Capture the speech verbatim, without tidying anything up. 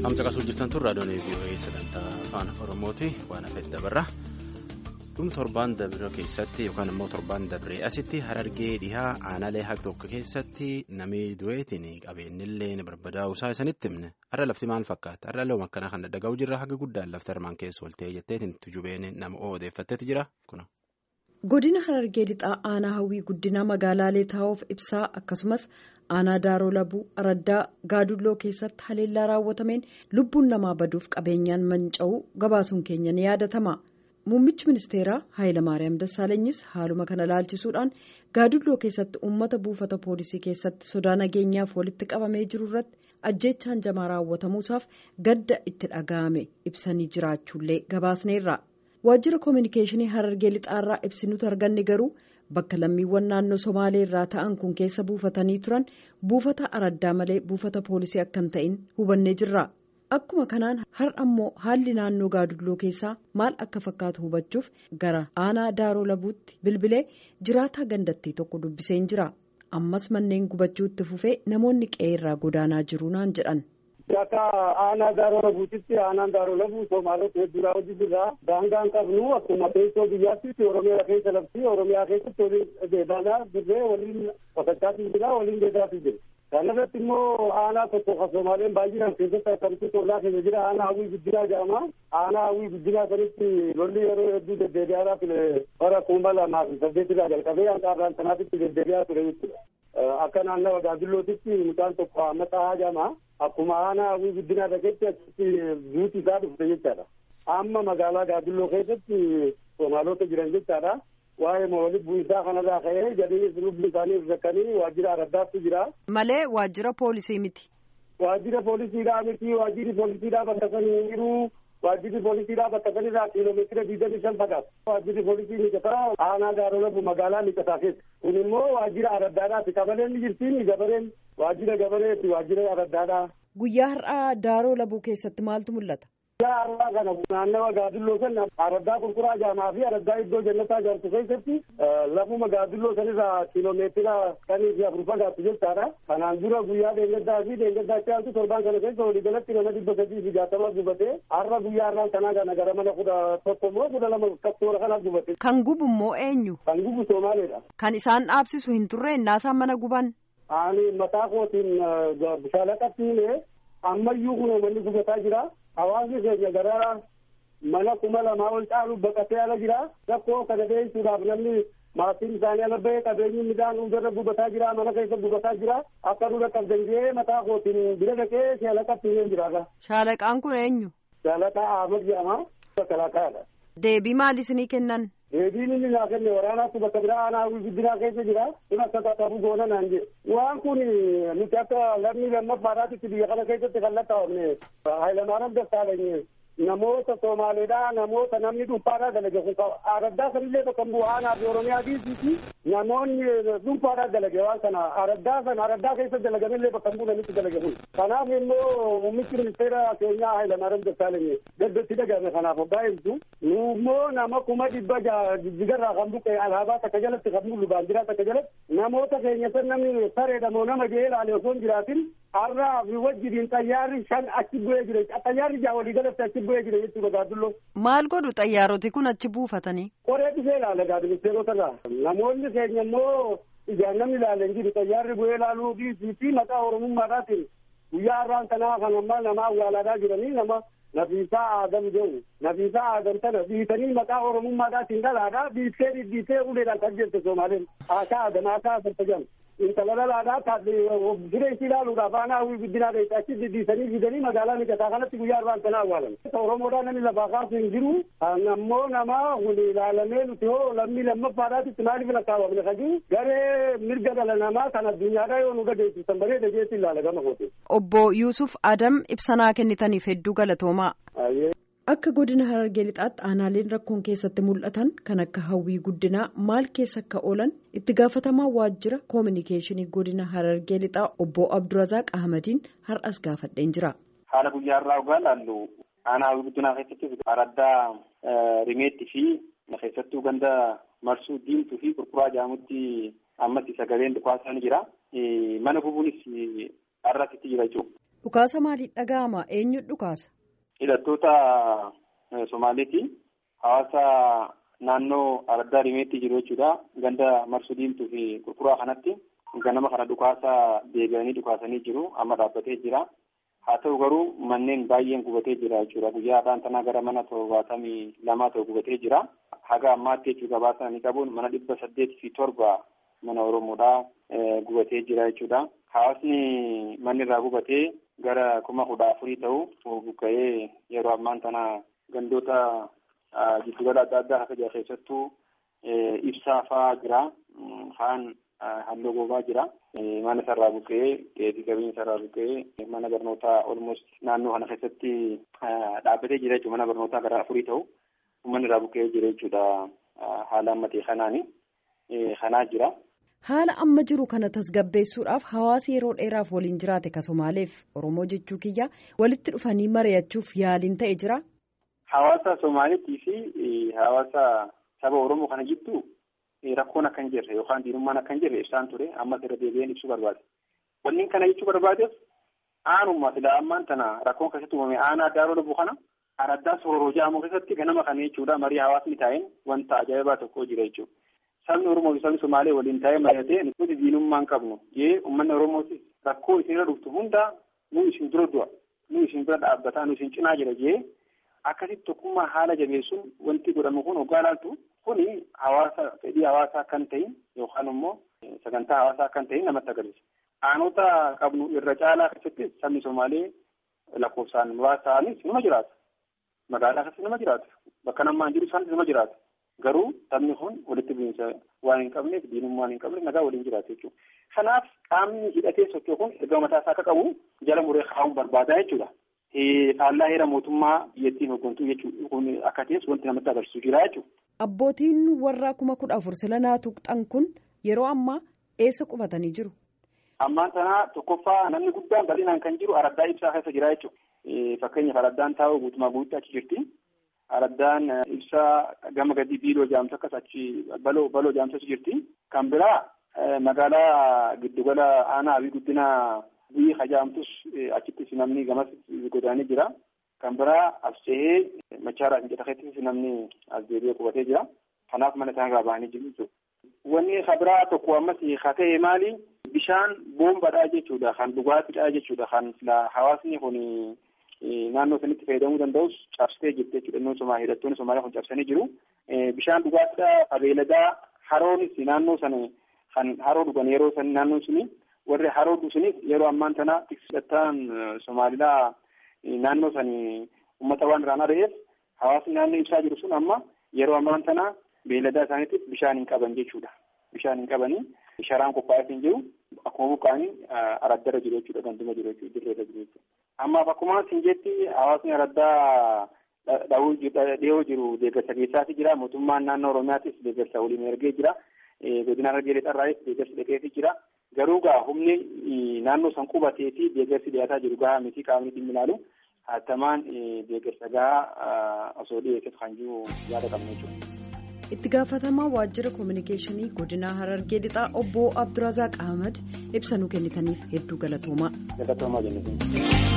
Amca qasuu jirtan tun raadiyoon V O A sagantaa afaan Oromooti waan hafeef dabarra. Dhum torbaan dabre keessatti yookaan immoo torbaan dabree asitti Harargee dhihaa aanaalee haqa tokko keessatti namni du'eetiin qabeenyillee barbadaa'uu isaa isinitti himne. Har'a lafti maal fakkaata? Har'a loom akkana kan dhaga'u jirra haga guddaan lafti armaan keessa oltee jetteetiin tujubeen nama odeeffatteetu jira kuna. Godina Harargee lixaa aanaa hawwii guddina magaalaalee taa'uuf ibsaa akkasumas aanaa daaroo labuu araddaa gaadulloo keessatti haleellaa raawwatameen lubbuun namaa baduuf qabeenyaan manca'uu gabaasuun keenya ni yaadatama. Muummichi ministeeraa Hayilamaariyaam Dassaalanyis haaluma kana ilaalchisuudhaan gaadulloo keessatti uummata buufata poolisii keessatti sodaa nageenyaaf walitti qabamee jiru irratti ajjeechaan jamaa raawwatamuusaaf gadda itti dhaga'ame ibsanii jiraachuullee gabaasneerra. Waajjira koominikeeshinii Harargee lixaarraa ibsinutu arganne garuu bakka lammiiwwan naannoo Somaalee irraa ta'an kun keessa buufatanii turan buufata araddaa malee buufata poolisii akka hin ta'in hubannee jirra. Akkuma kanaan har'a ammoo haalli naannoo gaadulloo keessaa maal akka fakkaatu hubachuuf gara aanaa daaroo labuutti bilbilee jiraataa gandattii tokko dubbiseen jira. Ammas manneen gubachuutti fufee namoonni qe'eerraa godaanaa jiru naan jedhan. Akka aanaa daaroo labuutitti aanaan daaroo labuu Somaalota hedduudhaa hojii jirra. Daangaan qabnu akkuma teessoo biyyaatti Oromiyaa keessa labsii Oromiyaa keessatti waliin deebaanaa dirree waliin qotachaatii jira waliin deebaafii jira. Kana irratti immoo aanaa tokko kan Somaaleen baay'inaan keessatti akkamitti tollaa keessa jira aanaa hawwii guddinaa jedhama. Aanaa hawwii guddinaa sanitti lolli yeroo hedduu deddeebi'aadhaa ture bara kuma lamaa fi saddeetirraa jalqabee hanga har'aan sanaatitti deddeebi'aa ture jechuudha. Akka naannawa gaadullootitti mucaan tokko Ahmadaa jedhama. Akkuma aanaa hawwii guddinaa dhageetti achitti duuti isaa dhufte jechaadha. Amma magaalaa gaadulloo keessatti Somaalota jiran jechaadha. Waa'ee walitti bu'iinsaa kanarraa ka'ee jedhanii lubni isaanii rakkanii waajjira araddaatti jira. Malee waajjira poolisii miti. Waajjira poolisiidhaa miti waajjirri poolisiidhaa bakka sanii jiru waajjirri poolisiidhaa bakka sanirraa kiiloomeetira digdamii shan fagaata. Waajjirri poolisii mijataa aanaa daaroo labu magaalaa mijataa keessa. Kun immoo waajjira araddaadhaati. Qabaleen ni jirtiin gabareen waajjira gabareeti waajjira araddaadhaa. Guyyaa har'aa daaroo labuu keessatti maaltu mul'ata? Guyyaa har'aa kana naannawa gaadulloo sana araddaa qulquraa jaamaa fi araddaa iddoo jannataa jaartu keessatti lafuma gaadulloo sanirraa kiiloomeetira shanii fi afur fagaatu jechaadha. Kanaan dura guyyaa deengaddaa fi deengaddaa caaltu torbaan kana keessa waliigalatti nama dhibba sadii fi jaatama gubatee har'a guyyaa har'aan kanaa kana gara mana kudha tokko immoo kudha lama kattoora kanaaf gubate. Kan gubu immoo eenyu? Kan gubu Somaaleedha. Kan isaan dhaabsisu hin turre innaasaan mana guban? Ani mataa kootiin shaalaqattiine ammayyuu kun manni gubataa jira. Hawaasni keenya gara mana kuma lamaa ol caalu baqatee ala jira. Rakkoo kana beeksuudhaaf namni maatiin isaanii ala bahee qabeenyi midhaan hundarra gubataa jira. Mana keessa gubataa jira. Akka dura qabdangee mataa kootiin bira dhaqee shaalaqattiine jira. Shaalaqaan kun eenyu? Shaalaqaa Ahmad jedhama. Bakka Deebii maal isinii kennan? Deebiin inni naa kenne waraanaatti bakka biraa aanaa hawwii guddinaa keessa jira. Kun akka qaqqabu goona naan jedhe. Waan kun nuti akka lammii lammaffaadhaatitti biyya kana keessatti kan lakkaa'amne Hayilamaariyaam Dassaalany namoota Somaaleedhaa namoota namni dhuunfaadhaa dalage kun araddaa sanillee bakka bu'u aanaa fi Oromiyaa diisiiti namoonni dhuunfaadhaa dalage waan kana araddaa sana araddaa keessa dalaganillee bakka bu'u namitti dalage kun. Kanaaf immoo muummichi ministeera keenyaa Hayilamaariyaam Dassaalany gaddatti dhagahame kanaaf hoggaa ibsu nu immoo nama kuma dhibba jijjigarraa kan buqqee alaabaa takka jalatti kan mul'u baandiraa takka jalatti namoota keenya san namni sareedhamoo nama jee ilaale osoo hin jiraatin har'aa fi wajjiniin xayyaarri shan achi bu'ee jira. Xayyaarri jaa walii galatti achi bu'ee jira jechuudha gaadulloo. Maal godhu xayyaaroti kun achi buufatanii? Qoree dhufee ilaala gaadministeerota irraa. Namoonni keenya immoo ijaan namni ilaalee jiru xayyaarri bu'ee ilaaluu fi maqaa oromummaadhaatiin guyyaa har'aan kanaa kan ammaa nama awwaalaadhaa jiranii nama Nafiisaa Aadam jedhu. Nafiisaa Aadam tana biitanii maqaa oromummaadhaatiin dhalaadhaa biittee dhidhiitee uleedhaan kan jette Somaaleen. Aakaa Aadam aakaa Sartajan. Intala lalaadhaa taatee jireenya ilaaluudhaaf aanaa hawwii guddinaa ta'e achi diddiisanii fidanii magaalaa mijataa kanatti guyyaa arbaan sana awwaalan. Oromoodhaan namni lafaa kaasu hin jiru. Ammoo nama kun ilaalamee nuti hoo lammii lammaffaadhaatitti maaliif lakkaawamne kajiru garee mirga dhala namaa kan addunyaadhaa yoo nu dhageessisan bareeda jeetti ilaala gama koote. Obbo Yuusuf Adam ibsanaa kennitaniif hedduu galatoomaa. Akka godina Harargee lixaatti aanaaleen rakkoon keessatti mul'atan kan akka hawwii guddinaa maal keessa akka oolan itti gaafatamaa waajjira koominikeeshinii godina Harargee lixaa obbo Abdurazaaq Ahmadiin har'as gaafadheen jira. Haala guyyaa irraa ogaa laallu aanaa hawwii guddinaa keessatti araddaa rimeetti fi keessattuu ganda marsuu diimtuu fi qurquraa jaamutti ammatti sagaleen dhukaasaan jira. Mana gubuunis har'asitti jira jechuudha. Dhukaasa maaliif dhaga'ama? Eenyu dhukaasa? Hidhattoota Somaaliiti. Hawaasa naannoo Araddaa Rimeetti jiru jechuudha. Ganda Marsuu Diimtuu fi Qurquraa kanatti ganama kana dhukaasa deebi'anii dhukaasanii jiru. Amma dhaabbatee jira. Haa ta'u garuu manneen baay'een gubatee jira jechuudha. Guyyaa afaan tanaa gara mana torbaatamii lamaa ta'u gubatee jira. Haga ammaatti jechuudha gabaasanii qabuun mana dhibba saddeetii fi torba mana Oromoodhaa gubatee jira jechuudha. Hawaasni manni irraa gubatee gara kuma kudha afurii ta'u buqqa'ee yeroo ammaan tana gandoota giddugala adda addaa akka jira keessattuu ibsaa fa'aa jira. Haan halluu goobaa jira. Mana sarara buqqa'ee dheedhii qabiin sarara buqqa'ee mana barnootaa almost naannoo kana keessatti dhaabbatee jira jechuudha. Mana barnootaa gara afurii ta'u uummanni irraa buqqa'ee jira jechuudha. Haala ammatee kanaani kanaa jira. Haala amma jiru kana tasgabbeessuudhaaf hawaasi yeroo dheeraaf waliin jiraate ka Somaaleef Oromoo jechuu kiyya walitti dhufanii mari'achuuf yaaliin ta'e jira. Hawaasa Somaaliitii fi hawaasa saba Oromoo kana jidduu rakkoon akka hin jirre yookaan diinummaan akka hin jirre ibsaan ture. Ammas irra deebi'een ibsuu barbaade. Wanni kana jechuu barbaadeef aanummaa silaa ammaan tana rakkoon keessatti uumame aanaa Daaroo Labuu kana Araddaa Sororoo jedhamu keessatti ganama kana jechuudha marii hawaasni taa'een wanta ajaa'ibaa tokko jira jechuudha. Sabni Oromoo fi sabni Somaalee waliin taa'ee mari'atee nuti diinummaan qabnu jee uummanni Oromootis rakkoo isinirra dhuftu hunda nu isin dura du'a nu isin bira dhaabbataa nu isin cinaa jira jee akkasitti tokkummaa haala jabeessuun wanti godhamu kun hoggaa laaltu kuni hawaasa fedhii hawaasaa kan ta'in yookaan immoo sagantaa hawaasaa kan ta'in namatti agarsiisa. Aanota qabnu irra caalaa keessatti sabni Somaalee lakkoofsaan muraasa ta'anis nima jiraata. Magaalaa keessatti nima jiraata. Bakka namaan jiru isaanis nima jiraata. Garuu sabni kun walitti bu'iinsa waan hin qabneef diinummaan hin qabneef nagaa waliin jiraata jechuudha. Kanaaf qaamni hidhatee socho'u kun erga mataa isaa akka qabu jala muree kaa'uun barbaadaa jechuudha. Faallaa heera mootummaa biyyattiin hooggantuu jechuudha. Kun akka ta'es wanti namatti agarsiisu jira jechuudha. Abbootiin warra kuma kudha afur silanaa tuqxan kun yeroo ammaa eessa qubatanii jiru? Ammaan tanaa tokkoffaa namni guddaan bal'inaan kan jiru Araddaa Ibsaa keessa jira jechuudha. Fakkeenyaaf Araddaan taa'u guutumaa guutuutti achi jirti. Araddaan Ibsaa gama gadi biiloo jaamsa akkas achi baloo baloo jaamsa achi jirti. Kan biraa magaalaa giddugala aanaa Abii Guddinaa biyyi hajaamtus achittis namni gamas godaanee jira. Kan biraa as ce'ee Machaaraa fi Jatakeettis namni as deebi'ee qubatee jira. Kanaaf mana isaan irraa bahanii jiru jechuudha. Wanni biraa tokko ammas haa ta'e maali? Bishaan boombaadhaa jechuudha. Kan dhugaatiidhaa jechuudha. Kan hawaasni kun naannoo sanitti fayyadamuu danda'us cabsitee jirti jechuudha. Inni Somaaliyaa hidhattoonni Somaaliyaa kun cabsanii jiru. Bishaan dhugaatiidhaa beeladaa haroonis naannoo sana kan haroo dhugan yeroo san naannoo suni warri haroo dhuganis yeroo ammaan tana tiksataan Somaaliyaa naannoo sani uummata waan irraan ari'eef hawaasni naannoo ibsaa jiru sun amma yeroo ammaan tana beeladaa isaaniitiif bishaan hin qaban jechuudha. Bishaan hin qabanii sharaan qophaa'ee hin jiru akkuma buqqaanii araddarra jiru jechuudha. Ganduma jiru jechuudha. Dirreerra jiru jechuudha. Ammaaf akkuma isin jetti hawaasni araddaa dhiyoo jiru deeggarsa keessaati jira. Mootummaan naannoo Oromiyaatis deeggarsa waliin ergee jira. Godina Harargee Lixaarraayis deeggarsi dhaqeetii jira. Garuu gaa humni naannoo san qubatee fi deeggarsi dhiyaataa jiru gahaa miti qaamni dhimmi ilaalu hatamaan deeggarsa gahaa osoo dhiyeessuuf kan jiru yaada qabna jechuudha. Itti gaafatamaa waajjira koominikeeshinii godina Harargee Lixaa obbo Abdurazaaq Ahmad ibsa nu kennitaniif hedduu galatoomaa. Galatoomaa jennee.